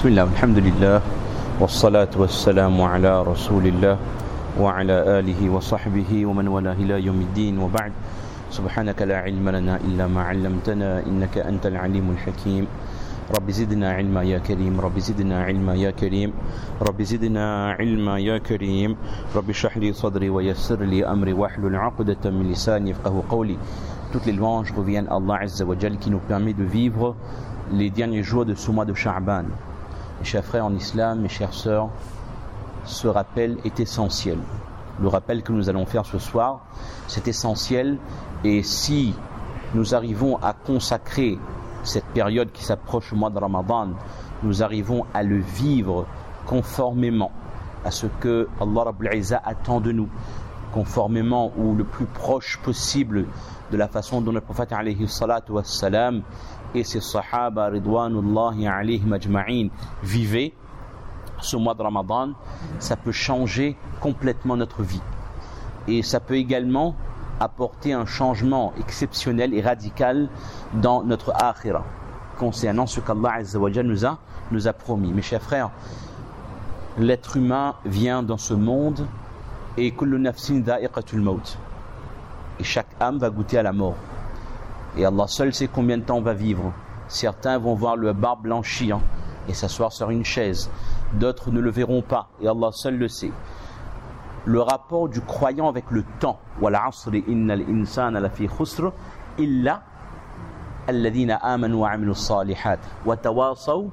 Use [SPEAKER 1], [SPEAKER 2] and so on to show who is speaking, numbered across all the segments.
[SPEAKER 1] Bismillah, alhamdulillah, wassalatu wassalamu ala rasulillah wa ala alihi wa sahbihi wa man wala ila yawmiddin wa ba'd. Subhanaka la ilma lana illa ma 'allamtana innaka antal alimul hakim. Rabbi zidna ilma ya karim, Rabbi zidna ilma ya karim, Rabbi zidna ilma ya karim, Rabbi shrah li sadri wa yassir li amri wahlul 'uqdatan min lisani yafqahu qawli. Toutes les louanges reviennent à Allah Azza wa Jal qui nous permet de vivre les derniers jours de ce mois de Sha'ban. Mes chers frères en islam, mes chères sœurs, ce rappel est essentiel. Le rappel que nous allons faire ce soir, c'est essentiel, et si nous arrivons à consacrer cette période qui s'approche au mois de Ramadan, nous arrivons à le vivre conformément à ce que Allah Rabbul Izzah attend de nous, conformément ou le plus proche possible de la façon dont le prophète alayhi salatu wassalam et ses sahaba ridwanullahi alayhim ajma'in vivaient ce mois de Ramadan, ça peut changer complètement notre vie. Et ça peut également apporter un changement exceptionnel et radical dans notre akhira, concernant ce qu'Allah Azza wa Jal nous a promis. Mes chers frères, l'être humain vient dans ce monde et kullu nafsin dha'iqatul maut. Et chaque âme va goûter à la mort. Et Allah seul sait combien de temps on va vivre. Certains vont voir le barbe blanchir et s'asseoir sur une chaise. D'autres ne le verront pas. Et Allah seul le sait. Le rapport du croyant avec le temps. Wal 'asri innal insana lafi khusr illa alladhina amanu wa 'amilus salihat wa tawasaw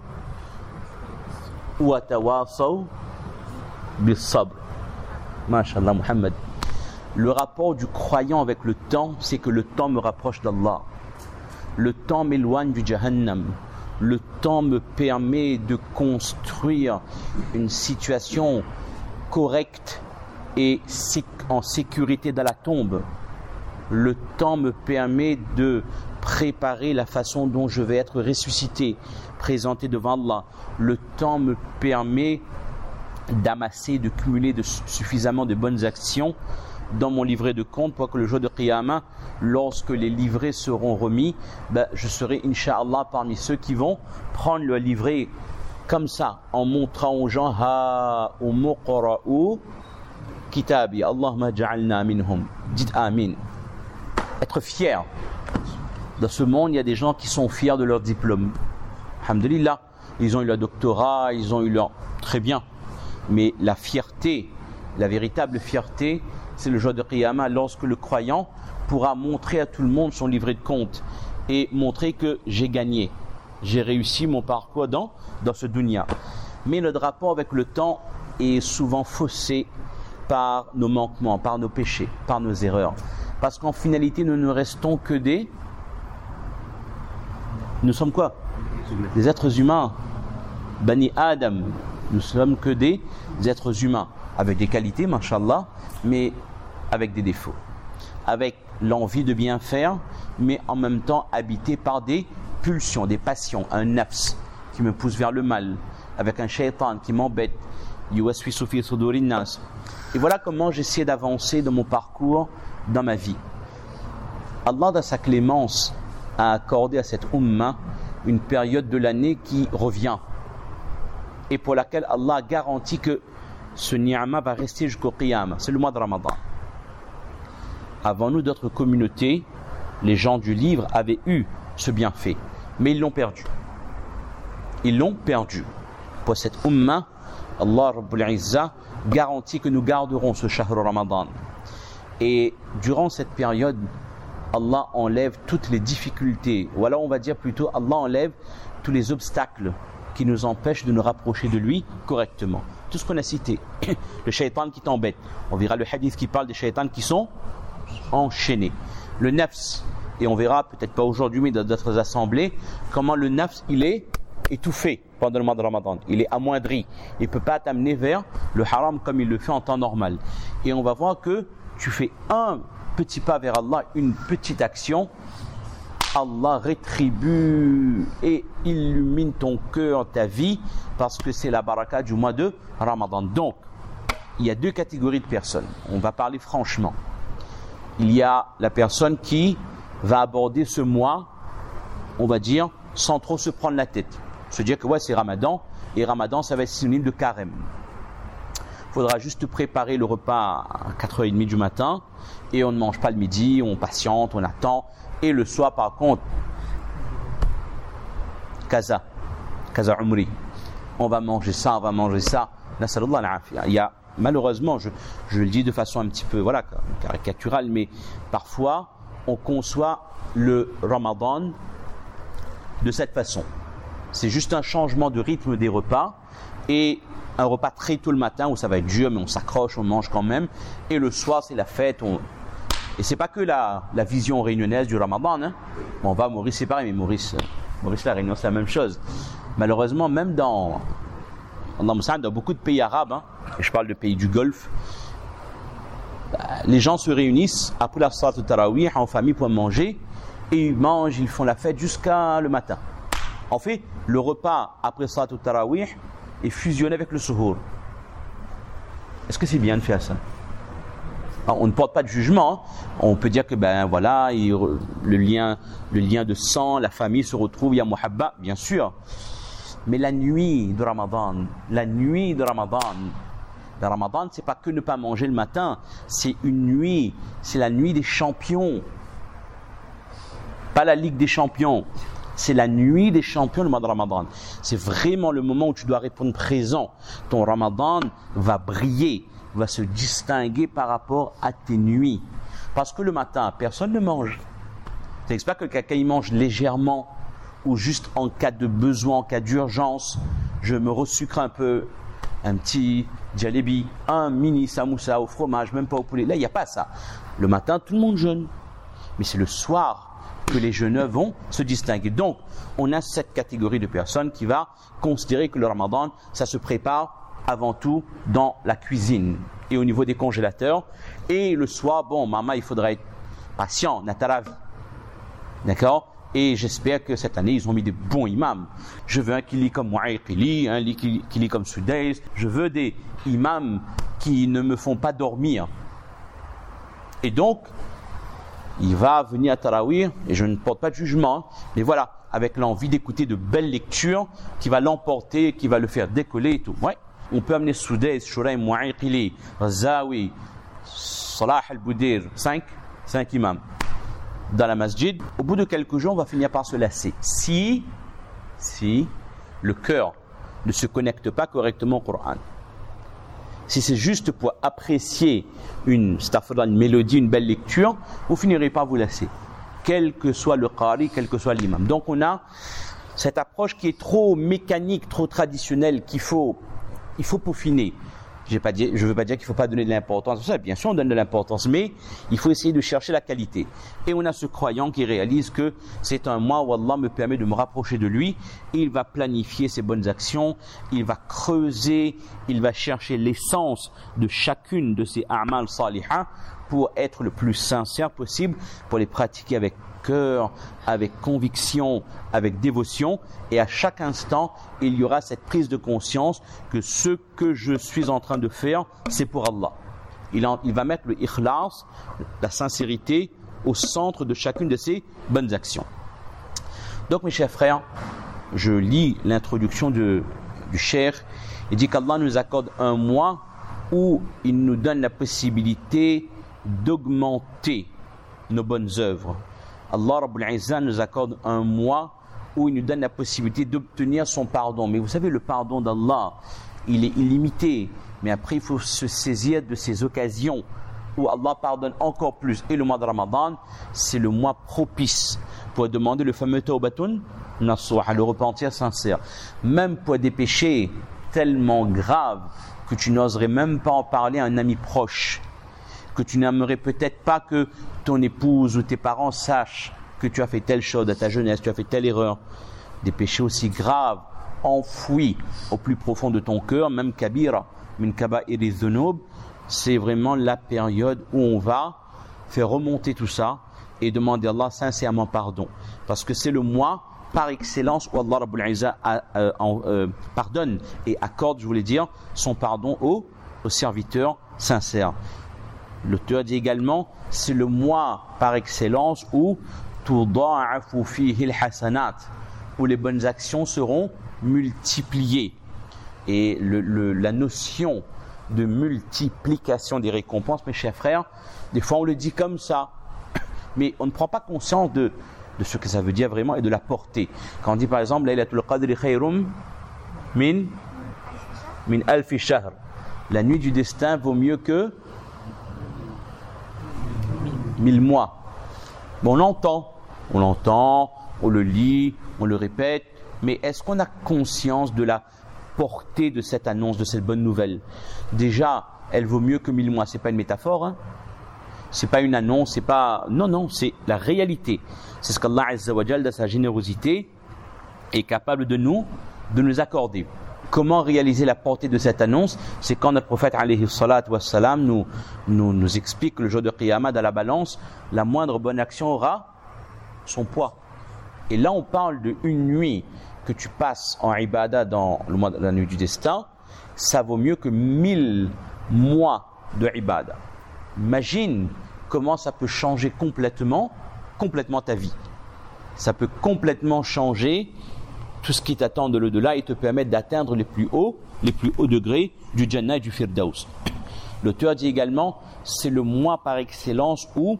[SPEAKER 1] bis sabr. Masha'Allah Muhammad. Le rapport du croyant avec le temps, c'est que le temps me rapproche d'Allah. Le temps m'éloigne du Jahannam. Le temps me permet de construire une situation correcte et en sécurité dans la tombe. Le temps me permet de préparer la façon dont je vais être ressuscité, présenté devant Allah. Le temps me permet d'amasser, de cumuler suffisamment de bonnes actions dans mon livret de compte pour que le jour de Qiyamah, lorsque les livrets seront remis, je serai Inch'Allah parmi ceux qui vont prendre le livret comme ça, en montrant aux gens Ha umuqra'u kitabi Allahumma ja'alna minhum. Dites Amin. Être fier. Dans ce monde, il y a des gens qui sont fiers de leur diplôme. Alhamdulillah, ils ont eu leur doctorat, ils ont eu leur... Très bien. Mais la fierté, la véritable fierté, c'est le jour de Qiyamah, lorsque le croyant pourra montrer à tout le monde son livret de compte et montrer que j'ai gagné, j'ai réussi mon parcours dans ce dunya. Mais notre rapport avec le temps est souvent faussé par nos manquements, par nos péchés, par nos erreurs. Parce qu'en finalité, nous ne restons que des... Nous sommes quoi? Des êtres humains. Bani Adam. Nous sommes que des êtres humains, avec des qualités, mashallah, mais avec des défauts, avec l'envie de bien faire, mais en même temps habité par des pulsions, des passions, un nafs qui me pousse vers le mal, avec un shaitan qui m'embête, yuwaswisu fi sudurin nas. Et voilà comment j'essaie d'avancer dans mon parcours, dans ma vie. Allah, dans sa clémence, a accordé à cette ummah une période de l'année qui revient, et pour laquelle Allah garantit que ce ni'ama va rester jusqu'au Qiyamah. C'est le mois de Ramadan. Avant nous, d'autres communautés, les gens du livre, avaient eu ce bienfait. Mais ils l'ont perdu. Ils l'ont perdu. Pour cette ummah, Allah Rabbul Izzah garantit que nous garderons ce Shahr Ramadan. Et durant cette période, Allah enlève toutes les difficultés. Ou alors on va dire plutôt, Allah enlève tous les obstacles qui nous empêchent de nous rapprocher de lui correctement. Tout ce qu'on a cité, le shaitan qui t'embête, on verra le hadith qui parle des shaitans qui sont enchaînés, le nafs, et on verra peut-être pas aujourd'hui mais dans d'autres assemblées comment le nafs il est étouffé pendant le mois de Ramadan, il est amoindri, il ne peut pas t'amener vers le haram comme il le fait en temps normal, et on va voir que tu fais un petit pas vers Allah, une petite action, Allah rétribue et illumine ton cœur, ta vie, parce que c'est la baraka du mois de Ramadan. Donc, il y a deux catégories de personnes. On va parler franchement. Il y a la personne qui va aborder ce mois, on va dire, sans trop se prendre la tête. Se dire que ouais, c'est Ramadan, et Ramadan, ça va être synonyme de carême. Il faudra juste préparer le repas à 4h30 du matin, et on ne mange pas le midi, on patiente, on attend, et le soir, par contre, Kaza Umri, on va manger ça, Nasallallahu al-afiyah. Il y a, malheureusement, je le dis de façon un petit peu caricaturale, mais parfois, on conçoit le Ramadan de cette façon. C'est juste un changement de rythme des repas et un repas très tôt le matin où ça va être dur, mais on s'accroche, on mange quand même. Et le soir, c'est la fête. Et c'est pas que la vision réunionnaise du Ramadan. Hein. Bon, Maurice, c'est pareil, mais Maurice, la Réunion, c'est la même chose. Malheureusement, même dans beaucoup de pays arabes, hein, et je parle de pays du Golfe, les gens se réunissent après la salat al-tarawih en famille pour manger et ils mangent, ils font la fête jusqu'à le matin. En fait, le repas après salat al-tarawih est fusionné avec le suhour. Est-ce que c'est bien de faire ça? Alors, on ne porte pas de jugement. Hein. On peut dire que le lien de sang, la famille se retrouve, il y a muhabba, bien sûr. Mais la nuit de Ramadan, le Ramadan, c'est pas que ne pas manger le matin, c'est une nuit, c'est la nuit des champions. Pas la Ligue des champions, c'est la nuit des champions, le mois de Ramadan. C'est vraiment le moment où tu dois répondre présent. Ton Ramadan va briller, va se distinguer par rapport à tes nuits. Parce que le matin, personne ne mange. C'est pas que quelqu'un il mange légèrement ou juste en cas de besoin, en cas d'urgence, je me resucre un peu, un petit jalebi, un mini samoussa au fromage, même pas au poulet. Là, il n'y a pas ça. Le matin, tout le monde jeûne. Mais c'est le soir que les jeûneurs vont se distinguer. Donc, on a cette catégorie de personnes qui va considérer que le Ramadan, ça se prépare avant tout dans la cuisine et au niveau des congélateurs. Et le soir, maman, il faudra être patient, nataravi. D'accord? Et j'espère que cette année, ils ont mis des bons imams. Je veux un qui lit comme Mu'ayqili, un qui lit comme Sudais. Je veux des imams qui ne me font pas dormir. Et donc, il va venir à Tarawih, et je ne porte pas de jugement, mais voilà, avec l'envie d'écouter de belles lectures, qui va l'emporter, qui va le faire décoller et tout. Ouais. On peut amener Sudais, Shuraim, Mu'ayqili, Razawi, Salah al-Boudir, 5 imams. Dans la masjid, au bout de quelques jours, on va finir par se lasser. Si le cœur ne se connecte pas correctement au Coran. Si c'est juste pour apprécier une mélodie, une belle lecture, vous finirez par vous lasser. Quel que soit le qari, quel que soit l'imam. Donc on a cette approche qui est trop mécanique, trop traditionnelle, il faut peaufiner. Je ne veux pas dire qu'il ne faut pas donner de l'importance. Bien sûr, on donne de l'importance, mais il faut essayer de chercher la qualité. Et on a ce croyant qui réalise que c'est un mois où Allah me permet de me rapprocher de lui. Il va planifier ses bonnes actions, il va creuser, il va chercher l'essence de chacune de ses a'mal salihah pour être le plus sincère possible, pour les pratiquer avec cœur, avec conviction, avec dévotion, et à chaque instant, il y aura cette prise de conscience que ce que je suis en train de faire, c'est pour Allah. Il va mettre le ikhlas, la sincérité, au centre de chacune de ses bonnes actions. Donc mes chers frères, je lis l'introduction du cheikh, il dit qu'Allah nous accorde un mois où il nous donne la possibilité d'augmenter nos bonnes œuvres. Allah Rabbul Izzah nous accorde un mois où il nous donne la possibilité d'obtenir son pardon. Mais vous savez, le pardon d'Allah, il est illimité. Mais après, il faut se saisir de ces occasions où Allah pardonne encore plus. Et le mois de Ramadan, c'est le mois propice pour demander le fameux tawbatun nasuha, le repentir sincère. Même pour des péchés tellement graves que tu n'oserais même pas en parler à un ami proche, que tu n'aimerais peut-être pas que ton épouse ou tes parents sachent que tu as fait telle chose à ta jeunesse, tu as fait telle erreur. Des péchés aussi graves, enfouis au plus profond de ton cœur, même kabira, min kaba'iri dhunub, c'est vraiment la période où on va faire remonter tout ça et demander à Allah sincèrement pardon. Parce que c'est le mois par excellence où Allah Rabbul Izzah pardonne et accorde, je voulais dire, son pardon aux serviteurs sincères. L'auteur dit également, c'est le mois par excellence où tuda'afu fihi al-hasanat, où les bonnes actions seront multipliées. Et la notion de multiplication des récompenses, mes chers frères, des fois on le dit comme ça, mais on ne prend pas conscience de ce que ça veut dire vraiment et de la portée. Quand on dit par exemple Laylatul Qadri khayrum min alfi shahr, la nuit du destin vaut mieux que 1000 mois. Bon, on l'entend, on le lit, on le répète, mais est-ce qu'on a conscience de la portée de cette annonce, de cette bonne nouvelle? Déjà, elle vaut mieux que 1000 mois, c'est pas une métaphore, hein? C'est pas une annonce, c'est pas... Non, c'est la réalité. C'est ce qu'Allah Azza wa Jal, de sa générosité, est capable de nous accorder. Comment réaliser la portée de cette annonce? C'est quand notre prophète alayhi salat wa salam nous explique que le jour de Qiyamah, dans la balance, la moindre bonne action aura son poids. Et là, on parle d'une nuit que tu passes en ibadah dans le mois de la nuit du destin, ça vaut mieux que 1000 mois de ibadah. Imagine comment ça peut changer complètement ta vie. Ça peut complètement changer tout ce qui t'attend de l'au-delà et te permettre d'atteindre les plus hauts degrés du Jannah et du Firdaus. L'auteur dit également, c'est le mois par excellence où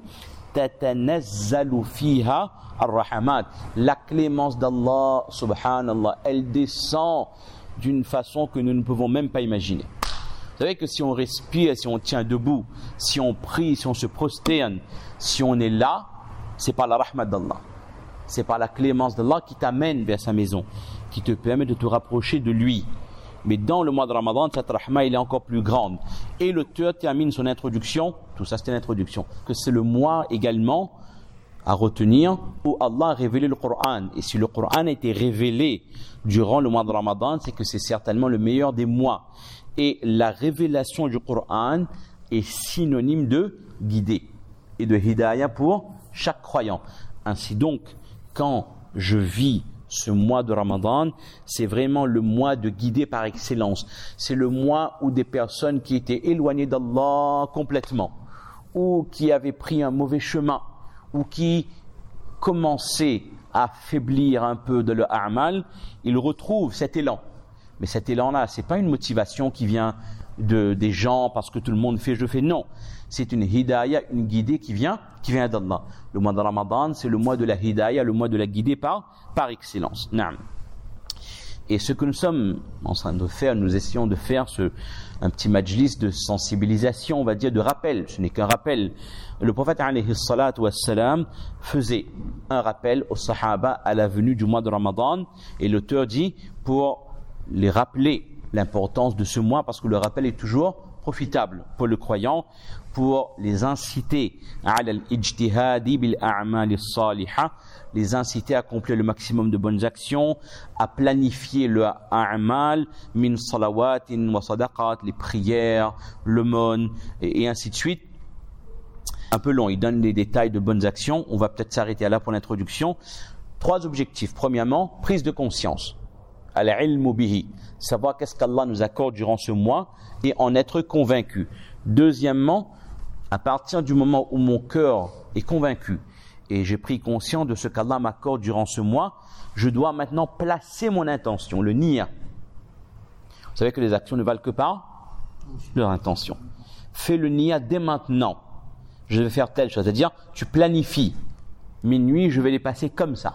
[SPEAKER 1] tatanazzalu fiha ar-rahamat. La clémence d'Allah, subhanallah, elle descend d'une façon que nous ne pouvons même pas imaginer. Vous savez que si on respire, si on tient debout, si on prie, si on se prosterne, si on est là, c'est par la rahmat d'Allah. C'est par la clémence d'Allah qui t'amène vers sa maison, qui te permet de te rapprocher de lui. Mais dans le mois de Ramadan, cette rahma, elle est encore plus grande. Et l'auteur termine son introduction, tout ça c'était l'introduction, que c'est le mois également à retenir où Allah a révélé le Coran. Et si le Coran a été révélé durant le mois de Ramadan, c'est que c'est certainement le meilleur des mois. Et la révélation du Coran est synonyme de guider et de hidayah pour chaque croyant. Ainsi donc, quand je vis ce mois de Ramadan, c'est vraiment le mois de guider par excellence. C'est le mois où des personnes qui étaient éloignées d'Allah complètement, ou qui avaient pris un mauvais chemin, ou qui commençaient à faiblir un peu de leur a'mal, ils retrouvent cet élan. Mais cet élan-là, c'est pas une motivation qui vient des gens parce que tout le monde fait, je fais. Non, c'est une hidayah, une guidée qui vient d'Allah. Le mois de Ramadan, c'est le mois de la hidayah, le mois de la guidée par excellence. Naam. Et ce que nous sommes en train de faire, nous essayons de faire un petit majlis de sensibilisation, on va dire, de rappel. Ce n'est qu'un rappel. Le prophète alayhi salatu wassalam faisait un rappel aux sahaba à la venue du mois de Ramadan, et l'auteur dit pour les rappeler l'importance de ce mois, parce que le rappel est toujours profitable pour le croyant, pour les inciter à al-ijtihadi bil a'mal as-salihah, les inciter à accomplir le maximum de bonnes actions, à planifier le a'mal min salawatin wa sadaqat, les prières, l'aumône et ainsi de suite. Un peu long, il donne les détails de bonnes actions, on va peut-être s'arrêter là pour l'introduction. 3 objectifs. Premièrement, prise de conscience. Al-ilmu bihi, savoir qu'est-ce qu'Allah nous accorde durant ce mois et en être convaincu. Deuxièmement, à partir du moment où mon cœur est convaincu et j'ai pris conscience de ce qu'Allah m'accorde durant ce mois, je dois maintenant placer mon intention, le niya. Vous savez que les actions ne valent que par leur intention. Fais le niya dès maintenant. Je vais faire telle chose, c'est-à-dire tu planifies. Mes nuits, je vais les passer comme ça.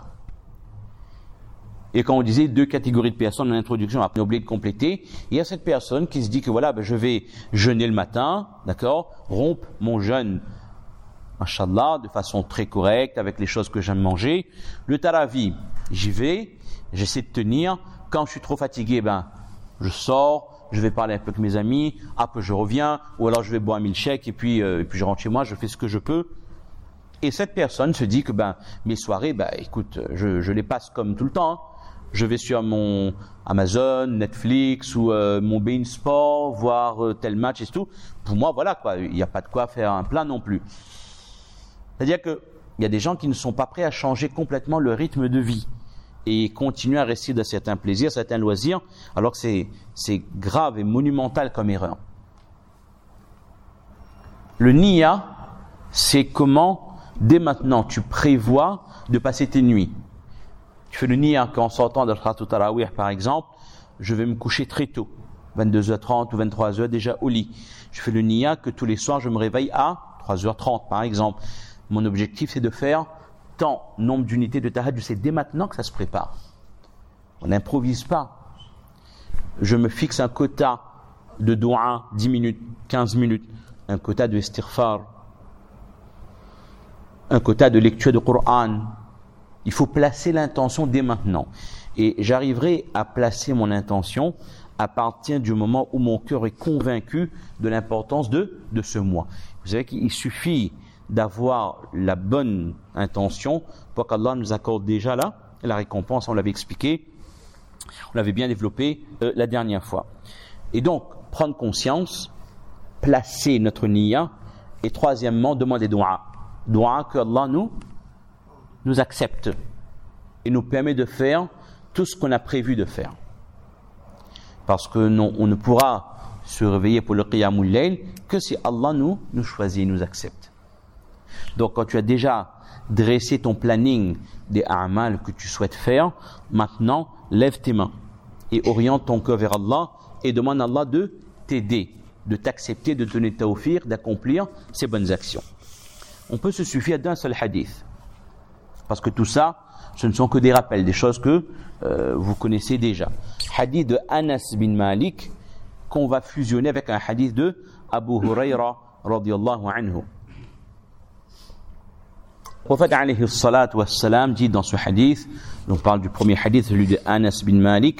[SPEAKER 1] Et quand on disait 2 catégories de personnes en introduction, après on a oublié de compléter, il y a cette personne qui se dit que voilà, je vais jeûner le matin, d'accord, rompre mon jeûne, machallah, de façon très correcte, avec les choses que j'aime manger. Le taravi, j'y vais, j'essaie de tenir. Quand je suis trop fatigué, je sors, je vais parler un peu avec mes amis, après je reviens, ou alors je vais boire un milkshake et puis je rentre chez moi, je fais ce que je peux. Et cette personne se dit que mes soirées, écoute, je les passe comme tout le temps, hein. Je vais sur mon Amazon, Netflix ou mon Bein Sport, voir tel match et tout. Pour moi, voilà quoi, il n'y a pas de quoi faire un plan non plus. C'est-à-dire que il y a des gens qui ne sont pas prêts à changer complètement le rythme de vie et continuer à rester dans certains plaisirs, certains loisirs, alors que c'est grave et monumental comme erreur. Le niya, c'est comment, dès maintenant, tu prévois de passer tes nuits. Je fais le niya qu'en sortant de la Salat Tarawih, par exemple, je vais me coucher très tôt, 22h30 ou 23h déjà au lit. Je fais le niya que tous les soirs, je me réveille à 3h30, par exemple. Mon objectif, c'est de faire tant nombre d'unités de tahajjud. C'est dès maintenant que ça se prépare. On n'improvise pas. Je me fixe un quota de dua, 10 minutes, 15 minutes, un quota de istighfar, un quota de lecture de Coran. Il faut placer l'intention dès maintenant. Et j'arriverai à placer mon intention à partir du moment où mon cœur est convaincu de l'importance de ce mois. Vous savez qu'il suffit d'avoir la bonne intention pour qu'Allah nous accorde déjà là la récompense. On l'avait expliqué, on l'avait bien développé la dernière fois. Et donc, prendre conscience, placer notre niya, et troisièmement, demander dua. Dua que Allah nous accepte et nous permet de faire tout ce qu'on a prévu de faire. Parce que non, on ne pourra se réveiller pour le qiyamul layl que si Allah nous choisit et nous accepte. Donc quand tu as déjà dressé ton planning des a'mal que tu souhaites faire, maintenant lève tes mains et oriente ton cœur vers Allah et demande à Allah de t'aider, de t'accepter, de te donner tawfiq, d'accomplir ces bonnes actions. On peut se suffire d'un seul hadith. Parce que tout ça, ce ne sont que des rappels, des choses que vous connaissez déjà. Hadith de Anas bin Malik, qu'on va fusionner avec un hadith de Abu Huraira, radiyallahu anhu. Le prophète alayhi salatu wassalam dit dans ce hadith, on parle du premier hadith, celui de Anas bin Malik,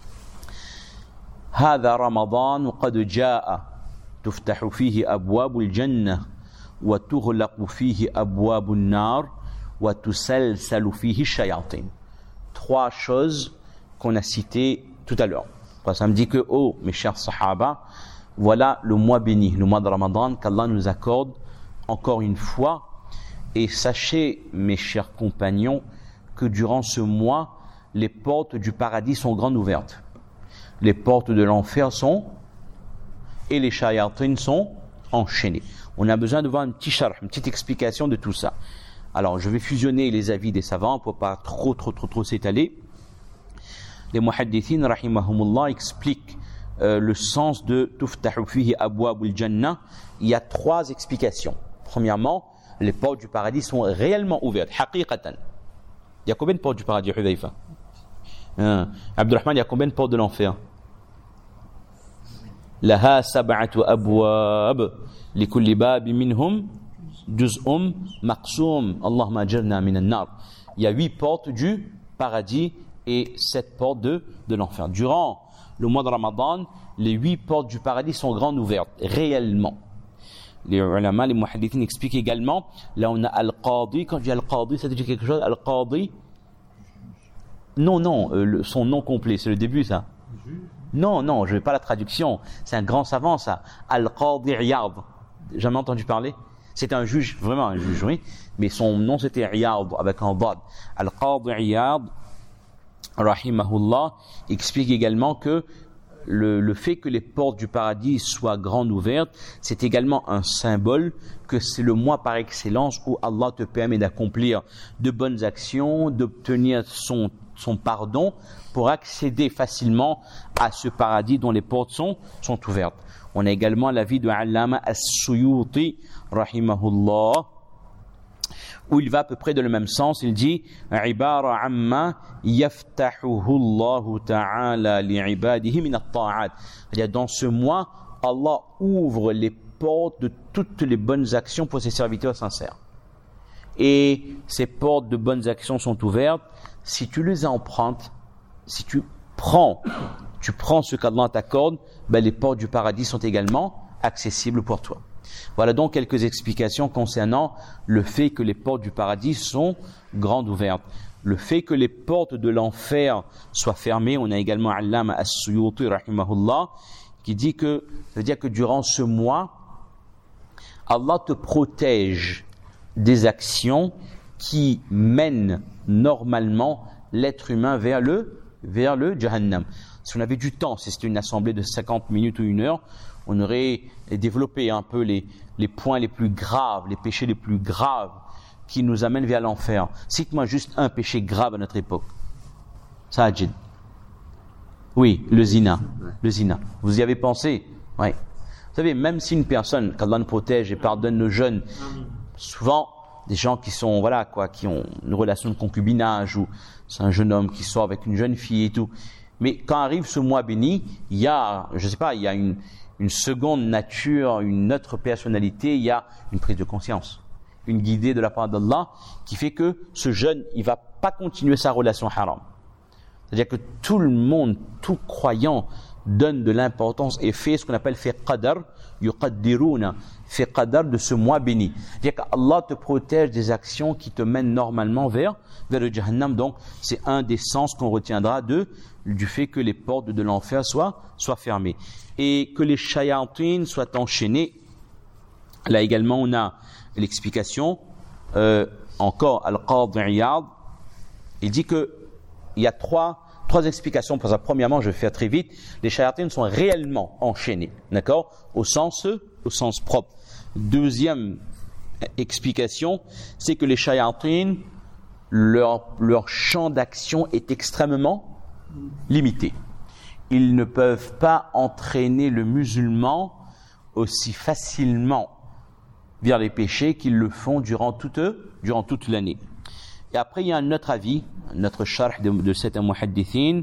[SPEAKER 1] هذا رمضان قد جاء تفتح فيه أبواب الجنة وتغلق فيه أبواب النار وتسلسل فيه الشياطين. Trois choses qu'on a citées tout à l'heure. Ça me dit que, oh, mes chers sahaba, voilà le mois béni, le mois de Ramadan qu'Allah nous accorde encore une fois. Et sachez, mes chers compagnons, que durant ce mois, les portes du paradis sont grandes ouvertes. Les portes de l'enfer sont, et les shayatines sont enchaînées. On a besoin de voir un petit sharh, une petite explication de tout ça. Alors, je vais fusionner les avis des savants pour pas trop s'étaler. Les muhaddithin, rahimahumullah, expliquent le sens de tuftahu fihi abwabul jannah. Il y a trois explications. Premièrement, les portes du paradis sont réellement ouvertes, haqiqatan. Il y a combien de portes du paradis, Hudayfa? Abdurrahman, il y a combien de portes de l'enfer? Laha sab'atu abwab likulli babi minhum juz'um maqsoum Allahumma ajirna minan nar. Il y a 8 portes du paradis et 7 portes de l'enfer. Durant le mois de Ramadan, les 8 portes du paradis sont grandes ouvertes, réellement. Les ulama, les muhaddithin expliquent également, là on a Al-Qadi, quand je dis Al-Qadi, ça te dit quelque chose? Al-Qadi? Non, son nom complet, c'est le début ça. Non, je n'ai pas la traduction. C'est un grand savant ça. Al-Qadi Iyad. Jamais entendu parler? C'est un juge, vraiment un juge, oui. Mais son nom c'était Iyad, avec un dad. Al-Qadi Iyad, rahimahullah, explique également que le fait que les portes du paradis soient grandes ouvertes, c'est également un symbole que c'est le mois par excellence où Allah te permet d'accomplir de bonnes actions, d'obtenir son pardon pour accéder facilement à ce paradis dont les portes sont ouvertes. On a également l'avis de Allama As-Suyuti, rahimahullah, où il va à peu près dans le même sens. Il dit ibara amma yaftahuhu Allah ta'ala li'ibadihi min at-ta'at. C'est-à-dire dans ce mois, Allah ouvre les portes de toutes les bonnes actions pour ses serviteurs sincères. Et ces portes de bonnes actions sont ouvertes si tu les empruntes, si tu prends ce qu'Allah t'accorde, les portes du paradis sont également accessibles pour toi. Voilà donc quelques explications concernant le fait que les portes du paradis sont grandes ouvertes. Le fait que les portes de l'enfer soient fermées, on a également Allama As-Suyuti rahimahullah qui dit que, ça veut dire que durant ce mois, Allah te protège des actions qui mènent normalement l'être humain vers le Jahannam. Si on avait du temps, si c'était une assemblée de 50 minutes ou 1 heure, on aurait développé un peu les points les plus graves, les péchés les plus graves qui nous amènent vers l'enfer. Cite-moi juste un péché grave à notre époque. Sajid. Oui, le zina. Le zina. Vous y avez pensé? Oui. Vous savez, même si une personne, qu'Allah nous protège et pardonne nos jeunes, souvent, des gens qui sont, voilà, quoi, qui ont une relation de concubinage, ou c'est un jeune homme qui sort avec une jeune fille et tout. Mais quand arrive ce mois béni, il y a, je sais pas, il y a une seconde nature, une autre personnalité, il y a une prise de conscience, une guidée de la part d'Allah qui fait que ce jeune, il va pas continuer sa relation haram. C'est-à-dire que tout le monde, tout croyant, donne de l'importance et fait ce qu'on appelle fait qadar, yuqaddiruna, fait qadar de ce mois béni. C'est-à-dire qu'Allah te protège des actions qui te mènent normalement vers le Jahannam. Donc, c'est un des sens qu'on retiendra du fait que les portes de l'enfer soient fermées. Et que les shayatines soient enchaînés. Là également, on a l'explication. Encore, Al-Qadhi Iyad, il dit que il y a trois explications. Pour ça, premièrement, je vais faire très vite. Les shayatines sont réellement enchaînés, d'accord, au sens propre. Deuxième explication, c'est que les shayatines, leur champ d'action est extrêmement limité. Ils ne peuvent pas entraîner le musulman aussi facilement vers les péchés qu'ils le font durant toute l'année. Et après, il y a un autre avis, notre sharh de cet muhaddithin.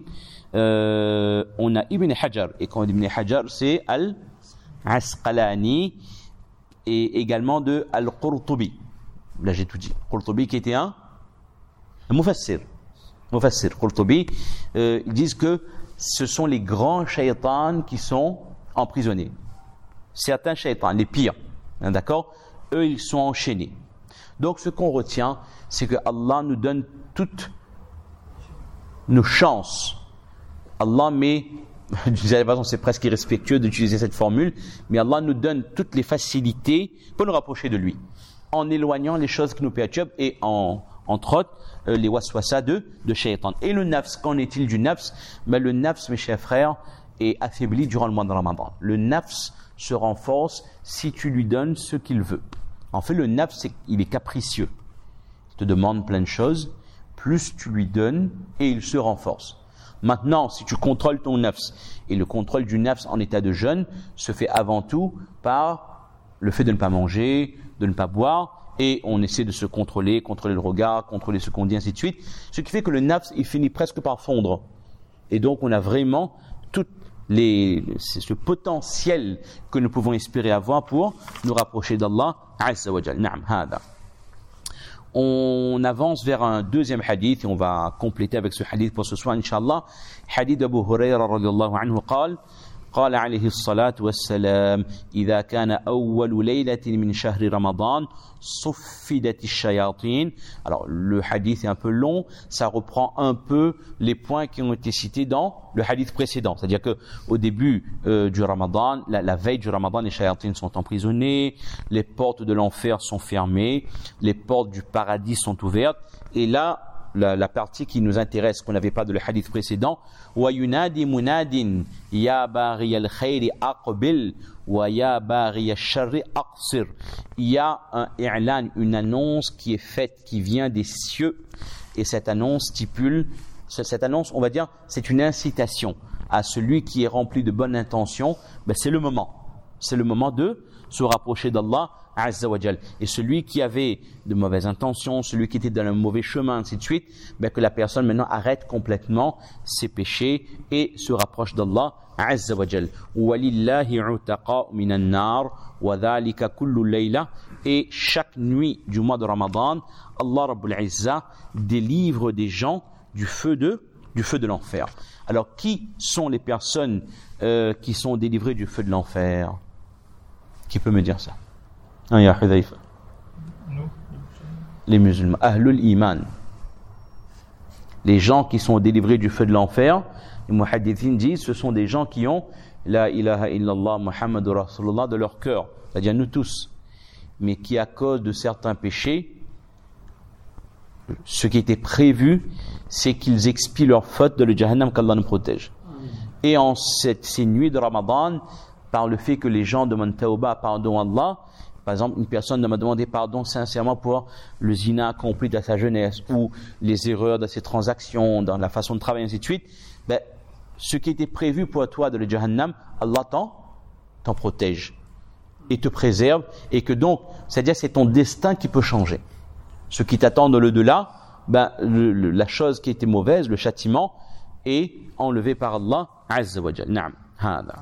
[SPEAKER 1] On a Ibn Hajar, et quand on dit Ibn Hajar, c'est Al-Asqalani, et également de Al-Qurtubi. Là, j'ai tout dit. Qurtubi qui était un mufassir. Qurtubi, ils disent que ce sont les grands shaytans qui sont emprisonnés. Certains shaytans, les pires, hein, d'accord, eux, ils sont enchaînés. Donc, ce qu'on retient, c'est que Allah nous donne toutes nos chances. Allah met, de toute façon, c'est presque irrespectueux d'utiliser cette formule, mais Allah nous donne toutes les facilités pour nous rapprocher de lui, en éloignant les choses qui nous perturbent et entre autres, les waswasa de shaytan. Et le nafs, qu'en est-il du nafs? Le nafs, mes chers frères, est affaibli durant le mois de Ramadan. Le nafs se renforce si tu lui donnes ce qu'il veut. En fait, le nafs, il est capricieux. Il te demande plein de choses, plus tu lui donnes et il se renforce. Maintenant, si tu contrôles ton nafs, et le contrôle du nafs en état de jeûne se fait avant tout par le fait de ne pas manger, de ne pas boire, et on essaie de se contrôler le regard, contrôler ce qu'on dit, ainsi de suite. Ce qui fait que le nafs, il finit presque par fondre. Et donc, on a vraiment ce potentiel que nous pouvons espérer avoir pour nous rapprocher d'Allah Azza wa Jal. Na'am, hada. On avance vers un deuxième hadith et on va compléter avec ce hadith pour ce soir, Inch'Allah. Hadith d'Abu Hurayra radiyallahu anhu قال عليه الصلاة والسلام إذا كان أول ليلة من شهر رمضان صفدت الشياطين. Alors le hadith est un peu long, ça reprend un peu les points qui ont été cités dans le hadith précédent. C'est-à-dire que au début du Ramadan, la veille du Ramadan, les shayatines sont emprisonnés, les portes de l'enfer sont fermées, les portes du paradis sont ouvertes. Et là, la partie qui nous intéresse, qu'on n'avait pas dans le hadith précédent, wa yunadi munadin ya baghi al-khayri aqbil wa ya baghi al-sharri aqsir. Il y a un i'lan, une annonce qui est faite, qui vient des cieux, et cette annonce on va dire, c'est une incitation à celui qui est rempli de bonnes intentions. C'est le moment de se rapprocher d'Allah Azza wa Jal. Et celui qui avait de mauvaises intentions, celui qui était dans le mauvais chemin, ainsi de suite, que la personne maintenant arrête complètement ses péchés et se rapproche d'Allah Azza wa Jal. Walillahi utaqa minan nar wa dhalika kullu layla. Et chaque nuit du mois de Ramadan, Allah Rabbul Izza délivre des gens du feu de l'enfer. Alors, qui sont les personnes qui sont délivrées du feu de l'enfer? Qui peut me dire ça? Ya Hudhayfa. Les musulmans, Ahlul Iman. Les gens qui sont délivrés du feu de l'enfer, les muhaddithin disent, ce sont des gens qui ont La ilaha illallah Muhammadur Rasulullah de leur cœur, c'est-à-dire nous tous, mais qui à cause de certains péchés, ce qui était prévu, c'est qu'ils expient leurs fautes de le Jahannam, qu'Allah nous protège. Et en ces nuits de Ramadan, par le fait que les gens demandent tawbah, pardon à Allah, Par exemple, une personne m'a demandé pardon sincèrement pour le zina accompli dans sa jeunesse ou les erreurs dans ses transactions, dans la façon de travailler, ainsi de suite. Ben, ce qui était prévu pour toi de le Jahannam, Allah t'en protège et te préserve, et que donc, c'est-à-dire c'est ton destin qui peut changer. Ce qui t'attend dans le delà, ben, la chose qui était mauvaise, le châtiment, est enlevé par Allah Azza wa Jal. Naam. Hada.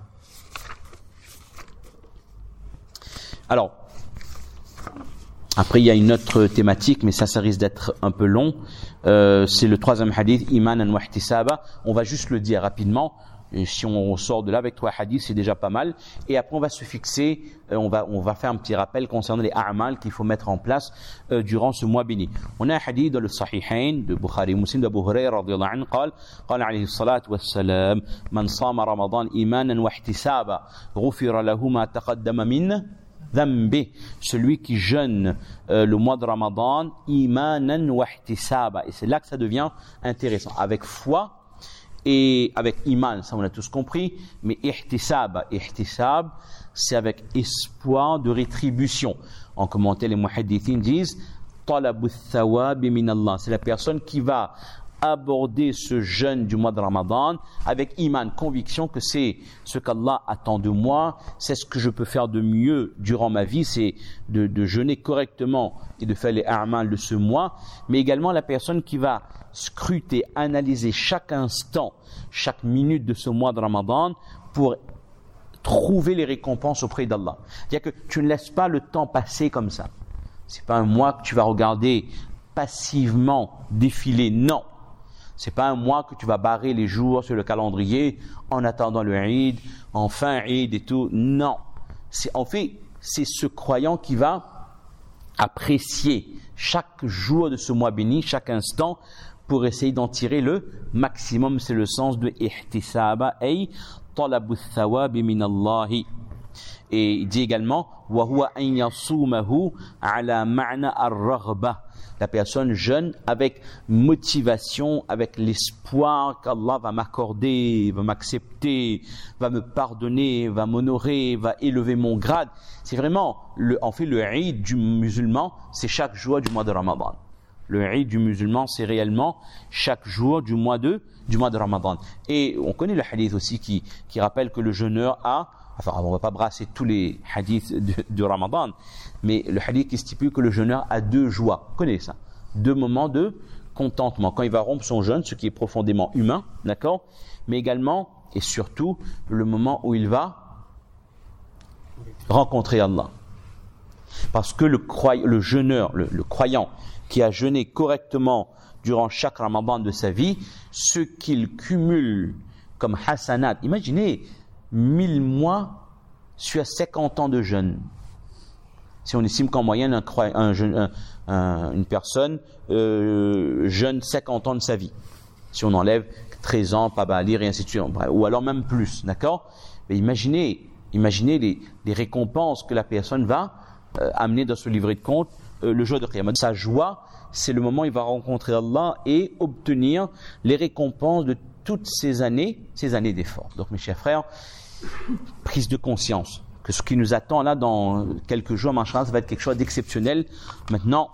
[SPEAKER 1] Alors, après il y a une autre thématique, mais ça risque d'être un peu long. C'est le troisième hadith, imanan wa ihtisaba. On va juste le dire rapidement. Et si on sort de là avec 3 hadiths, c'est déjà pas mal. Et après, on va se fixer, on va faire un petit rappel concernant les a'mal qu'il faut mettre en place durant ce mois béni. On a un hadith dans le Sahihain de Bukhari Muslim d'Abu Hurayra radiyallahu anhu قال عليه الصلاة والسلام من صام رمضان إيمانا واحتسابا غفر له ما تقدم من ذنبه. Celui qui jeûne le mois de Ramadan imanan wa ihtisaba. Et c'est là que ça devient intéressant. Avec foi et avec iman, ça on a tous compris, mais ihtisab, c'est avec espoir de rétribution. En commentaire, les muhaddithin disent talabu thawab min Allah. C'est la personne qui va aborder ce jeûne du mois de Ramadan avec iman, conviction que c'est ce qu'Allah attend de moi, c'est ce que je peux faire de mieux durant ma vie, c'est de jeûner correctement et de faire les a'mal de ce mois, mais également la personne qui va scruter, analyser chaque instant, chaque minute de ce mois de Ramadan pour trouver les récompenses auprès d'Allah. C'est-à-dire que tu ne laisses pas le temps passer comme ça. C'est pas un mois que tu vas regarder passivement défiler, non. C'est pas un mois que tu vas barrer les jours sur le calendrier en attendant le Eid, enfin Eid et tout. Non. En fait, c'est ce croyant qui va apprécier chaque jour de ce mois béni, chaque instant, pour essayer d'en tirer le maximum. C'est le sens de ihtisaba, ay talabu thawab min Allah. Et il dit également wa huwa an yasumahu ala ma'na ar-raghba. La personne jeûne avec motivation, avec l'espoir qu'Allah va m'accorder, va m'accepter, va me pardonner, va m'honorer, va élever mon grade. C'est vraiment, en fait, le Eid du musulman, c'est chaque jour du mois de Ramadan. Le Eid du musulman, c'est réellement chaque jour du mois de Ramadan. Et on connaît le hadith aussi qui rappelle que le jeûneur a, enfin, on ne va pas brasser tous les hadiths de Ramadan, mais le hadith qui stipule que le jeûneur a 2 joies. Vous connaissez ça? 2 moments de contentement. Quand il va rompre son jeûne, ce qui est profondément humain, d'accord? Mais également, et surtout, le moment où il va rencontrer Allah. Parce que le jeûneur, le croyant, qui a jeûné correctement durant chaque Ramadan de sa vie, ce qu'il cumule comme hasanat, imaginez 1000 mois sur 50 ans de jeûne. Si on estime qu'en moyenne une personne jeûne 50 ans de sa vie, si on enlève 13 ans, pas balir et ainsi de suite, ou alors même plus, d'accord? Mais imaginez les récompenses que la personne va amener dans ce livret de compte le jour de Qiyamah. Sa joie, c'est le moment où il va rencontrer Allah et obtenir les récompenses de toutes ces années d'efforts. Donc mes chers frères, prise de conscience que ce qui nous attend là dans quelques jours, machin, ça va être quelque chose d'exceptionnel. Maintenant,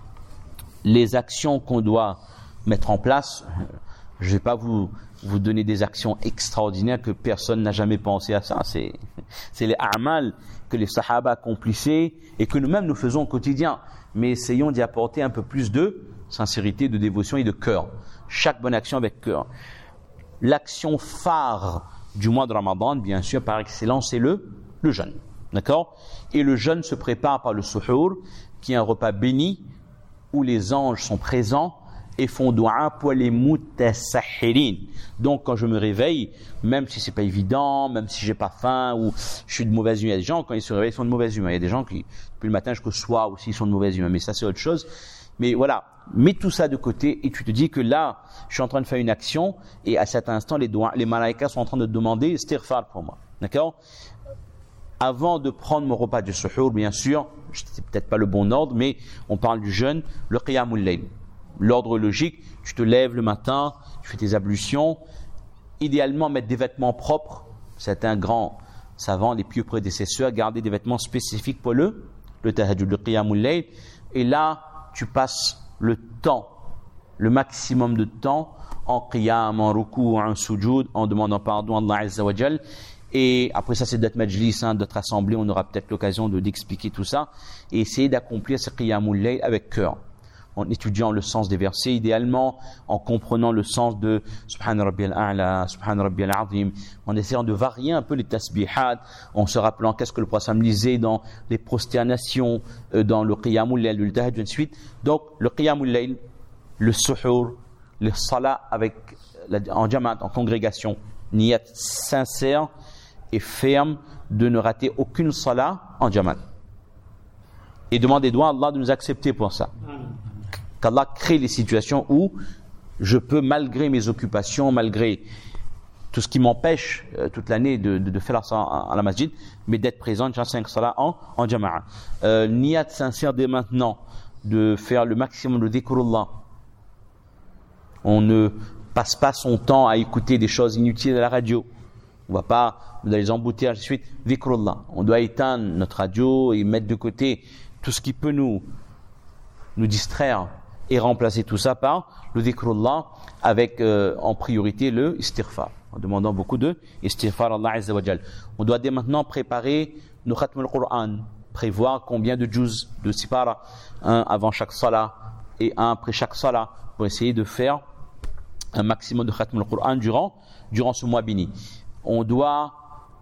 [SPEAKER 1] les actions qu'on doit mettre en place, je ne vais pas vous donner des actions extraordinaires que personne n'a jamais pensé à ça. C'est les a'mal que les sahaba accomplissaient et que nous-mêmes nous faisons au quotidien. Mais essayons d'y apporter un peu plus de sincérité, de dévotion et de cœur. Chaque bonne action avec cœur. L'action phare du mois de Ramadan, bien sûr, par excellence, c'est le jeûne. D'accord? Et le jeûne se prépare par le suhour, qui est un repas béni, où les anges sont présents et font dua pour les mutasahhirin. Donc, quand je me réveille, même si c'est pas évident, même si j'ai pas faim ou je suis de mauvaise humeur, il y a des gens, quand ils se réveillent, ils sont de mauvaise humeur. Il y a des gens qui, depuis le matin jusqu'au soir aussi, ils sont de mauvaise humeur. Mais ça, c'est autre chose. Mais voilà, mets tout ça de côté et tu te dis que là, je suis en train de faire une action et à cet instant, les malaïkas sont en train de demander istighfar pour moi. D'accord? Avant de prendre mon repas de suhour, bien sûr, c'est peut-être pas le bon ordre, mais on parle du jeûne, le qiyamul layl. L'ordre logique, tu te lèves le matin, tu fais tes ablutions, idéalement mettre des vêtements propres. Certains grands savants, les pieux prédécesseurs, gardaient des vêtements spécifiques pour le le tahajjud, le qiyamul layl, et là, tu passes le temps, le maximum de temps, en qiyam, en ruku, en sujoud, en demandant pardon à Allah Azza wa Jal. Et après ça, c'est d'autres majlis, d'autres assemblées, on aura peut-être l'occasion d'expliquer tout ça, et essayer d'accomplir ce qiyamul layl avec cœur, en étudiant le sens des versets, idéalement, en comprenant le sens de Subhan Rabbiyal A'la, Subhan Rabbiyal Azim, en essayant de varier un peu les tasbihat, en se rappelant qu'est-ce que le prophète lisait dans les prosternations, dans le qiyamul layl, le tahajjud, et ainsi de suite. Donc, le qiyamul layl, le suhour, le salat en jamaat, en congrégation, niyat sincère et ferme de ne rater aucune salat en jamaat. Et demander à Allah de nous accepter pour ça. Qu'Allah crée les situations où je peux, malgré mes occupations, malgré tout ce qui m'empêche toute l'année de faire la salat à la masjid, mais d'être présent, déjà 5 salats en jamaat. Niyat sincère dès maintenant de faire le maximum de dhikrullah. On ne passe pas son temps à écouter des choses inutiles à la radio. On ne va pas dans les embouteillages, suite, dhikrullah. On doit éteindre notre radio et mettre de côté tout ce qui peut nous distraire et remplacer tout ça par le dhikrullah avec en priorité le istighfar, en demandant beaucoup de istighfar à Allah Azza wa Jal. On doit dès maintenant préparer nos khatm al-Qur'an, prévoir combien de juz, de sipara, un avant chaque salat et un après chaque salat, pour essayer de faire un maximum de khatm al-Qur'an durant ce mois béni. On doit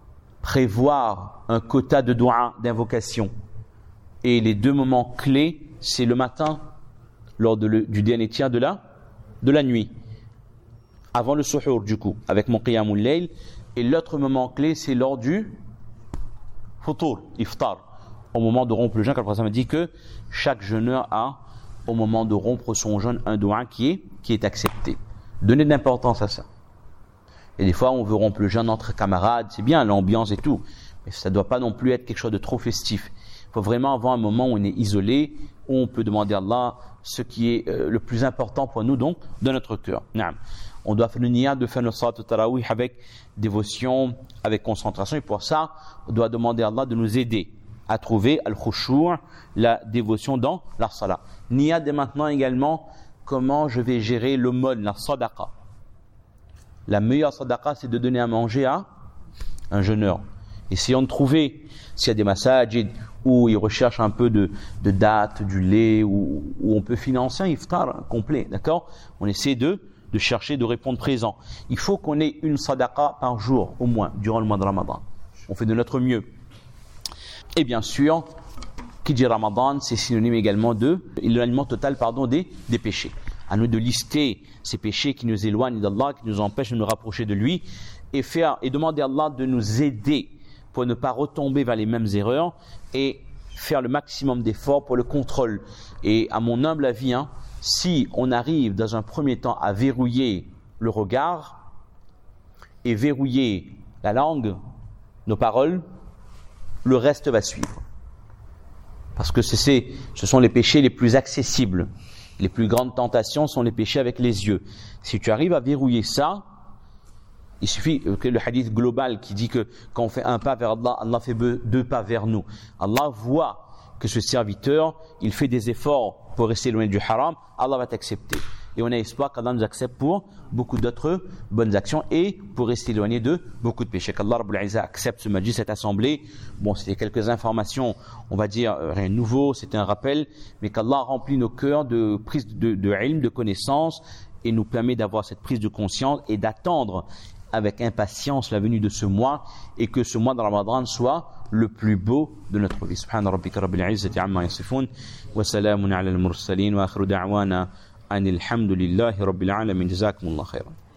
[SPEAKER 1] prévoir un quota de dua, d'invocation. Et les 2 moments clés, c'est le matin, lors du dernier tiers de la nuit, avant le suhour du coup, avec mon qiyamul layl, et l'autre moment clé, c'est lors du futur, iftar, au moment de rompre le jeûne, car le prophète m'a dit que chaque jeûneur a, au moment de rompre son jeûne, un dua qui est accepté. Donnez de l'importance à ça. Et des fois, on veut rompre le jeûne entre camarades, c'est bien l'ambiance et tout, mais ça ne doit pas non plus être quelque chose de trop festif. Il faut vraiment avoir un moment où on est isolé, où on peut demander à Allah ce qui est le plus important pour nous, donc, dans notre cœur. On doit faire le niyat de faire notre salat tarawih avec dévotion, avec concentration, et pour ça, on doit demander à Allah de nous aider à trouver al-khushu', la dévotion dans la salat. Niyat dès maintenant également, comment je vais gérer l'aumône, la sadaqa. La meilleure sadaqa, c'est de donner à manger à un jeûneur. Essayons de trouver, s'il y a des masajid où ils recherchent un peu de dattes, du lait, où on peut financer un iftar complet, d'accord? On essaie de chercher, de répondre présent. Il faut qu'on ait une sadaqa par jour, au moins, durant le mois de Ramadan. On fait de notre mieux. Et bien sûr, qui dit Ramadan, c'est synonyme également de l'éloignement total, des péchés. À nous de lister ces péchés qui nous éloignent d'Allah, qui nous empêchent de nous rapprocher de lui, et demander à Allah de nous aider pour ne pas retomber vers les mêmes erreurs et faire le maximum d'efforts pour le contrôle. Et à mon humble avis, si on arrive dans un premier temps à verrouiller le regard et verrouiller la langue, nos paroles, le reste va suivre. Parce que ce sont les péchés les plus accessibles. Les plus grandes tentations sont les péchés avec les yeux. Si tu arrives à verrouiller ça, il suffit que le hadith global qui dit que quand on fait un pas vers Allah, Allah fait 2 pas vers nous. Allah voit que ce serviteur, il fait des efforts pour rester loin du haram, Allah va t'accepter. Et on a espoir qu'Allah nous accepte pour beaucoup d'autres bonnes actions et pour rester éloigné de beaucoup de péchés. Qu'Allah Rabbul Izza accepte ce majlis, cette assemblée. Bon, c'était quelques informations, on va dire rien de nouveau, c'était un rappel, mais qu'Allah remplit nos cœurs de prise de ilm, de connaissance, et nous permet d'avoir cette prise de conscience et d'attendre avec impatience la venue de ce mois, et que ce mois de Ramadan soit le plus beau de notre vie. Subhana rabbika rabbil izzati amma yasifun, wa salamun ala al-mursalin, wa akhiru da'wana anil hamdulillahi rabbil alamin. Jazakumullah khairan.